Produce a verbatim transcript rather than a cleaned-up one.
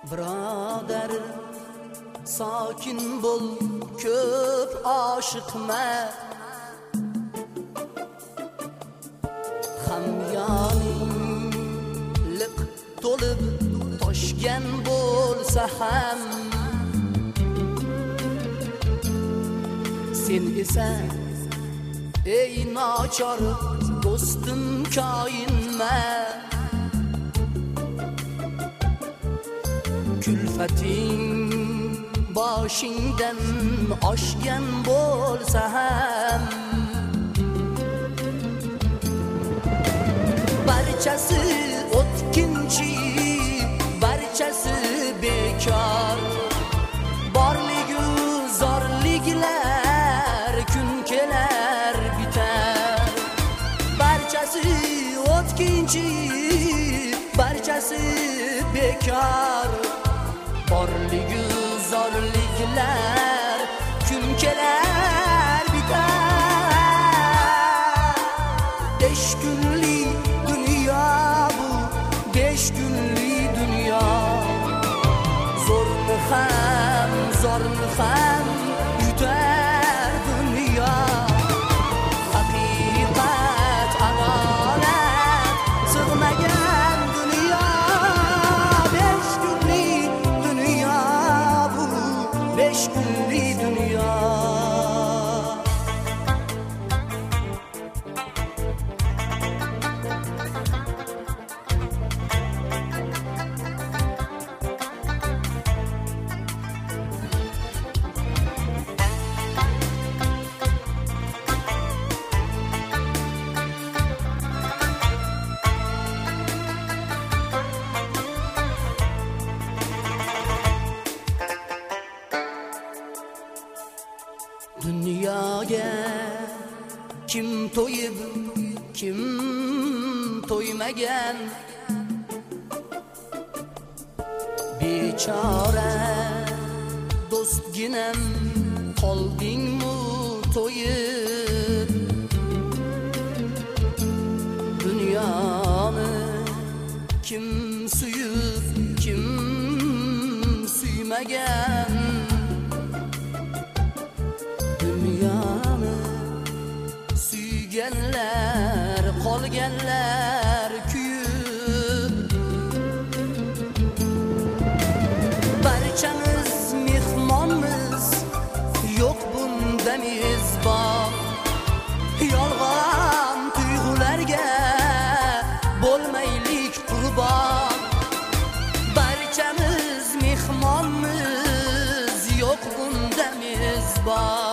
Birodar sokin bo'l, ko'p oshiqma. Hamyonlik to'lib toshgan bo'lsa ham, sen esa ey nochor do'stim koyinma. Külfating boshingdan oshgan bo'lsa ham, barchasi o'tkinchi, barchasi bekor. Borligu zorliklar kun kelar bitar. Barchasi o'tkinchi, barchasi bekor. Borligu zorliklar kun kelar bitar. Besh kunlik dunyo bu, besh kunlik dunyo. Zo'rni ham, zo'rni ham yutar dunyo. Haqiqat, adolat sig'magan dunyo. Besh kunlik dunyo bu, besh kunlik dunyo. Dunyoga kim to'yib, kim to'ymagan. Bechora do'stginam qoldingmi to'yib. Dunyoni kim suyib, kim suymagan. Dunyoni suyganlar, qolganlar kuyib. Barchamiz mehmonmiz, yo'q bunda mezbon. Yolg'on tuyg'ularga bo'lmaylik qurbon. Barchamiz mehmonmiz, yo'q bunda mezbon.